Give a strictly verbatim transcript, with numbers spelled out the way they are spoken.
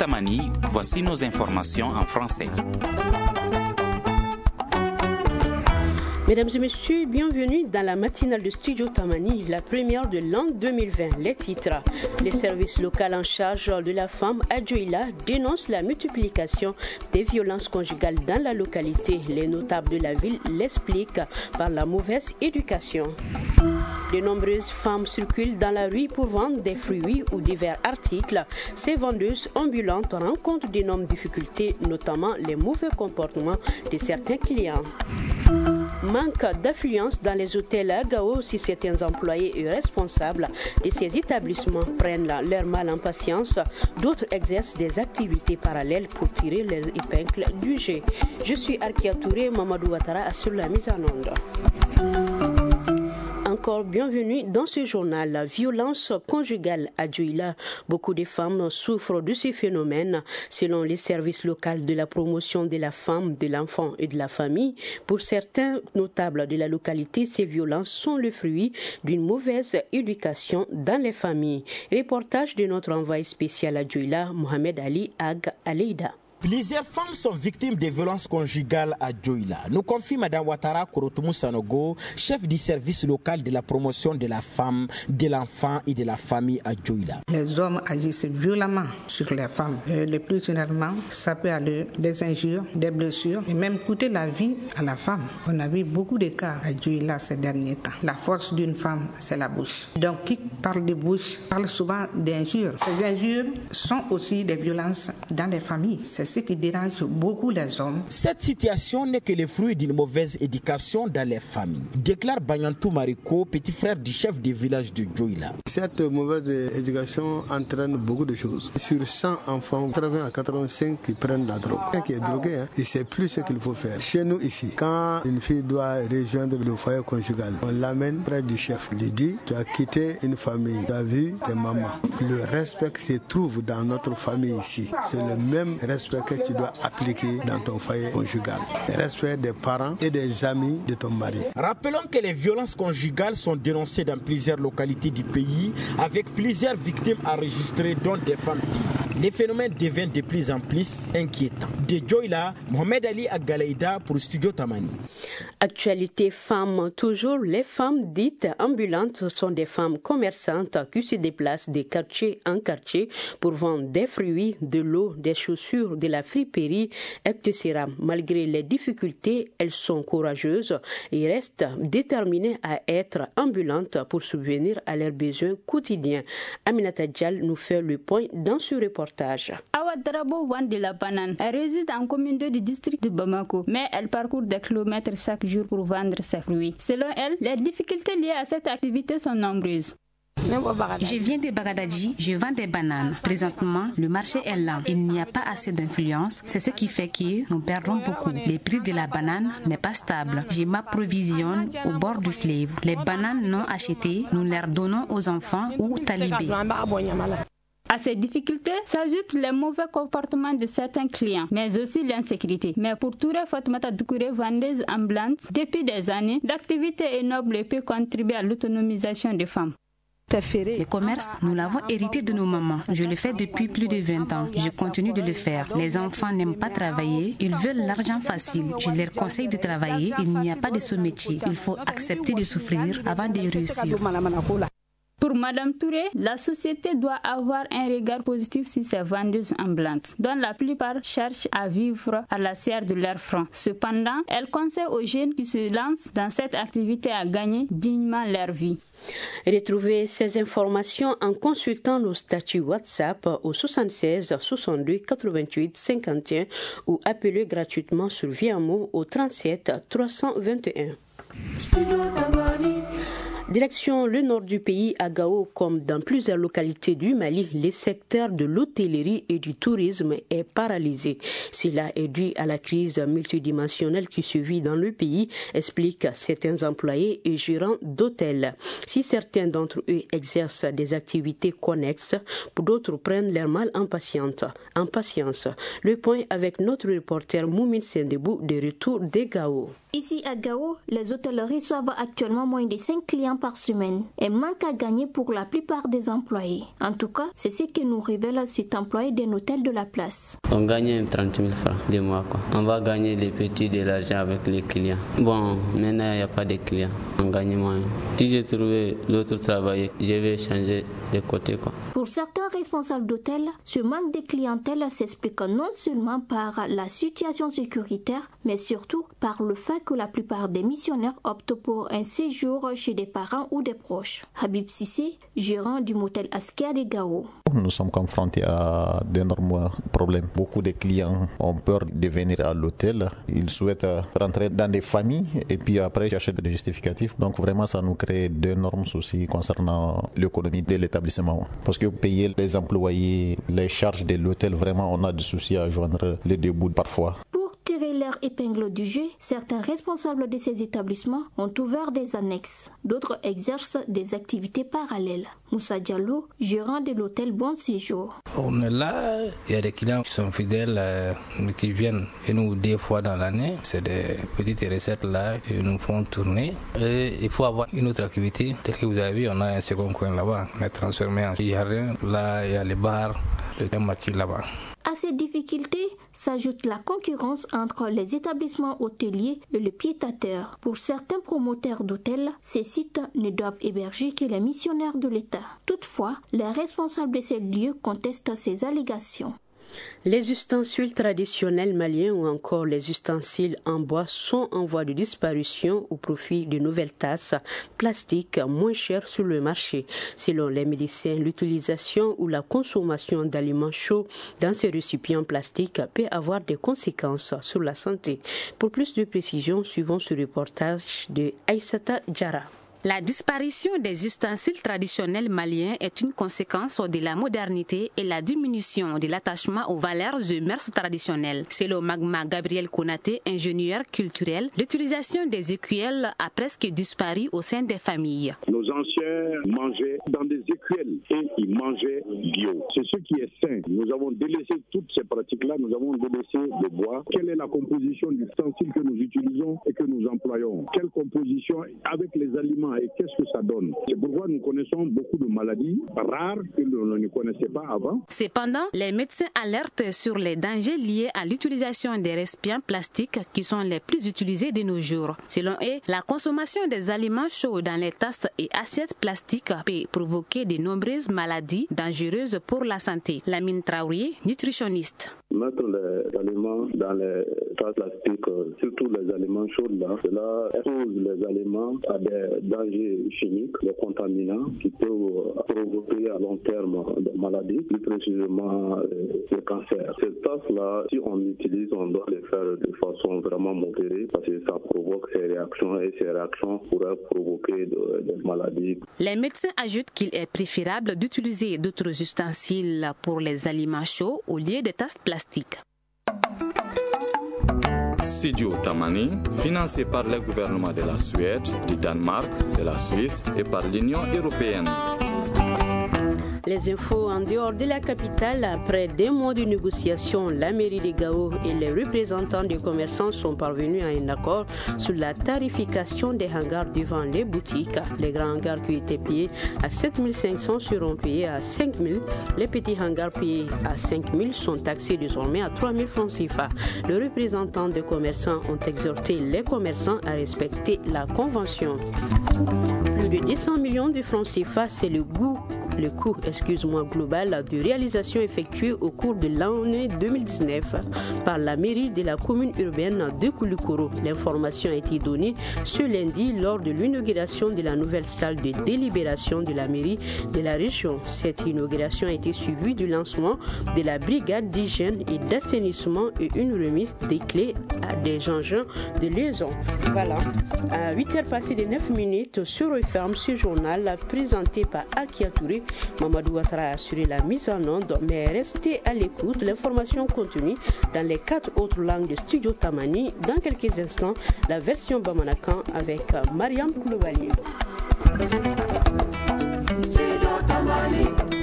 Tamani, voici nos informations en français. Mesdames et messieurs, bienvenue dans la matinale de Studio Tamani, la première de l'an deux mille vingt. Les titres. Le service local en charge de la femme à Dioïla dénonce la multiplication des violences conjugales dans la localité. Les notables de la ville l'expliquent par la mauvaise éducation. De nombreuses femmes circulent dans la rue pour vendre des fruits ou divers articles. Ces vendeuses ambulantes rencontrent d'énormes difficultés, notamment les mauvais comportements de certains clients. Manque d'affluence dans les hôtels à Gao si certains employés et responsables de ces établissements prennent leur mal en patience. D'autres exercent des activités parallèles pour tirer les épingles du jeu. Je suis Arkia Touré, Mamadou Ouattara assure la mise en onde. Encore bienvenue dans ce journal. La violence conjugale à Dioïla. Beaucoup de femmes souffrent de ce phénomène. Selon les services locaux de la promotion de la femme, de l'enfant et de la famille, pour certains notables de la localité, ces violences sont le fruit d'une mauvaise éducation dans les familles. Reportage de notre envoyé spécial à Dioïla, Mohamed Ali Ag Aleida. Plusieurs femmes sont victimes de violences conjugales à Dioïla. Nous confie Mme Ouattara Korotoumou Sanogo, chef du service local de la promotion de la femme, de l'enfant et de la famille à Dioïla. Les hommes agissent violemment sur les femmes. Et le plus généralement, ça peut aller des injures, des blessures et même coûter la vie à la femme. On a vu beaucoup de cas à Dioïla ces derniers temps. La force d'une femme, c'est la bouche. Donc, qui parle de bouche parle souvent d'injures. Ces injures sont aussi des violences dans les familles. C'est ce qui dérange beaucoup les hommes. Cette situation n'est que le fruit d'une mauvaise éducation dans les familles, déclare Banyantou Mariko, petit frère du chef du village de Dioïla. Cette mauvaise éducation entraîne beaucoup de choses. Sur cent enfants, quatre-vingts à quatre-vingt-cinq qui prennent la drogue. Quelqu'un qui est drogué, hein, il ne sait plus ce qu'il faut faire. Chez nous ici, quand une fille doit rejoindre le foyer conjugal, on l'amène près du chef. Il lui dit, tu as quitté une famille, tu as vu tes mamans. Le respect qui se trouve dans notre famille ici, c'est le même respect que tu dois appliquer dans ton foyer conjugal. Le respect des parents et des amis de ton mari. Rappelons que les violences conjugales sont dénoncées dans plusieurs localités du pays avec plusieurs victimes enregistrées dont des femmes dignes. Les phénomènes deviennent de plus en plus inquiétants. De Dioïla, Mohamed Ali Agalaïda pour Studio Tamani. Actualité femmes, toujours les femmes dites ambulantes sont des femmes commerçantes qui se déplacent de quartier en quartier pour vendre des fruits, de l'eau, des chaussures, de la friperie, et cetera. Malgré les difficultés, elles sont courageuses et restent déterminées à être ambulantes pour subvenir à leurs besoins quotidiens. Aminata Dial nous fait le point dans ce reportage. Awa Darabo vend de la banane. Elle réside en commune deux du district de Bamako, mais elle parcourt des kilomètres chaque jour pour vendre ses fruits. Selon elle, les difficultés liées à cette activité sont nombreuses. Je viens de Bagadadji, je vends des bananes. Présentement, le marché est lent. Il n'y a pas assez d'influence. C'est ce qui fait que nous perdons beaucoup. Le prix de la banane n'est pas stable. Je m'approvisionne au bord du fleuve. Les bananes non achetées, nous les donnons aux enfants ou talibés. À ces difficultés s'ajoutent les mauvais comportements de certains clients, mais aussi l'insécurité. Mais pour Touré Fatmata Doukouré, vendeuse ambulante, depuis des années, l'activité est noble et peut contribuer à l'autonomisation des femmes. Le commerce, nous l'avons hérité de nos mamans. Je le fais depuis plus de vingt ans. Je continue de le faire. Les enfants n'aiment pas travailler. Ils veulent l'argent facile. Je leur conseille de travailler. Il n'y a pas de sous-métier. Il faut accepter de souffrir avant de réussir. Pour Madame Touré, la société doit avoir un regard positif sur ces vendeuses ambulantes, dont la plupart cherchent à vivre à la serre de leur franc. Cependant, elle conseille aux jeunes qui se lancent dans cette activité à gagner dignement leur vie. Retrouvez ces informations en consultant nos statuts WhatsApp au soixante-seize soixante-deux quatre-vingt-huit cinquante et un ou appelez gratuitement sur Viamo au trente-sept trois cent vingt et un. Direction le nord du pays, à Gao, comme dans plusieurs localités du Mali, le secteur de l'hôtellerie et du tourisme est paralysé. Cela est dû à la crise multidimensionnelle qui se vit dans le pays, expliquent certains employés et gérants d'hôtels. Si certains d'entre eux exercent des activités connexes, d'autres prennent leur mal en patience. En patience. Le point avec notre reporter Moumine Sendebou de retour de Gao. Ici à Gao, les hôtels reçoivent actuellement moins de cinq clients clients par semaine. Un manque à gagner pour la plupart des employés. En tout cas, c'est ce que nous révèle cet employé d'un hôtel de la place. On gagne trente mille francs de mois, quoi. On va gagner les petits de l'argent avec les clients. Bon, maintenant il n'y a pas de clients. On gagne moins. Si j'ai trouvé l'autre travail, je vais changer de côté, quoi. Pour certains responsables d'hôtels, ce manque de clientèle s'explique non seulement par la situation sécuritaire, mais surtout par le fait que la plupart des missionnaires optent pour un séjour chez des parents ou des proches. Habib Sissé, gérant du motel Askia de Gao. Nous sommes confrontés à d'énormes problèmes. Beaucoup de clients ont peur de venir à l'hôtel. Ils souhaitent rentrer dans des familles et puis après chercher des justificatifs. Donc vraiment, ça nous crée d'énormes soucis concernant l'économie de l'établissement. Parce que payer les employés, les charges de l'hôtel, vraiment, on a des soucis à joindre les deux bouts parfois. Tirer leur épingle du jeu, certains responsables de ces établissements ont ouvert des annexes. D'autres exercent des activités parallèles. Moussa Diallo, gérant de l'hôtel Bon Séjour. On est là, il y a des clients qui sont fidèles, euh, qui viennent et nous deux fois dans l'année. C'est des petites recettes là, ils nous font tourner. Et il faut avoir une autre activité. Tel que vous avez vu, on a un second coin là-bas. On est transformé en jardin. Là, il y a les bars, le thématique là-bas. À ces difficultés s'ajoute la concurrence entre les établissements hôteliers et le pied-à-terre. Pour certains promoteurs d'hôtels, ces sites ne doivent héberger que les missionnaires de l'État. Toutefois, les responsables de ces lieux contestent ces allégations. Les ustensiles traditionnels maliens ou encore les ustensiles en bois sont en voie de disparition au profit de nouvelles tasses plastiques moins chères sur le marché. Selon les médecins, l'utilisation ou la consommation d'aliments chauds dans ces récipients plastiques peut avoir des conséquences sur la santé. Pour plus de précisions, suivons ce reportage de Aïssata Diarra. La disparition des ustensiles traditionnels maliens est une conséquence de la modernité et la diminution de l'attachement aux valeurs et mœurs traditionnelles. Selon Magma Gabriel Konaté, ingénieur culturel, l'utilisation des écuelles a presque disparu au sein des familles. Nos anciens mangeaient dans des écuelles et ils mangeaient bio. C'est ce qui est sain. Nous avons délaissé toutes ces pratiques-là, nous avons délaissé le bois. Quelle est la composition du ustensile que nous utilisons et que nous employons? Quelle composition avec les aliments et qu'est-ce que ça donne? C'est pourquoi nous connaissons beaucoup de maladies rares que l'on ne connaissait pas avant. Cependant, les médecins alertent sur les dangers liés à l'utilisation des récipients plastiques qui sont les plus utilisés de nos jours. Selon eux, la consommation des aliments chauds dans les tasses et assiettes plastiques peut provoquer de nombreuses maladies dangereuses pour la santé. Lamine Traoré, nutritionniste. Mettre les aliments dans les tasses plastiques, surtout les aliments chauds, là, cela expose les aliments à des dangers chimiques, des contaminants qui peuvent provoquer à long terme des maladies, plus précisément le cancer. Ces tasses-là, si on l'utilise, on doit les faire de façon vraiment modérée parce que ça provoque ces réactions et ces réactions pourraient provoquer de, des maladies. Les médecins ajoutent qu'il est préférable d'utiliser d'autres ustensiles pour les aliments chauds au lieu des tasses plastiques. Studio Tamani, financé par le gouvernement de la Suède, du Danemark, de la Suisse et par l'Union européenne. Les infos en dehors de la capitale. Après des mois de négociations, la mairie de Gao et les représentants des commerçants sont parvenus à un accord sur la tarification des hangars devant les boutiques. Les grands hangars qui étaient payés à sept mille cinq cents seront payés à cinq mille. Les petits hangars payés à cinq mille sont taxés désormais à trois mille francs C F A. Les représentants des commerçants ont exhorté les commerçants à respecter la convention. Plus de deux cents millions de francs C F A, c'est le goût le coût excuse-moi, global de réalisation effectuée au cours de l'année deux mille dix-neuf par la mairie de la commune urbaine de Koulikoro. L'information a été donnée ce lundi lors de l'inauguration de la nouvelle salle de délibération de la mairie de la région. Cette inauguration a été suivie du lancement de la brigade d'hygiène et d'assainissement et une remise des clés à des engins de liaison. Voilà, à huit heures passées de neuf minutes, se referme ce journal présenté par Akia Touré. Mamadou Ouattara a assuré la mise en onde, mais restez à l'écoute. L'information contenue dans les quatre autres langues de Studio Tamani. Dans quelques instants, la version Bamanakan avec Mariam Koulibaly. Studio Tamani.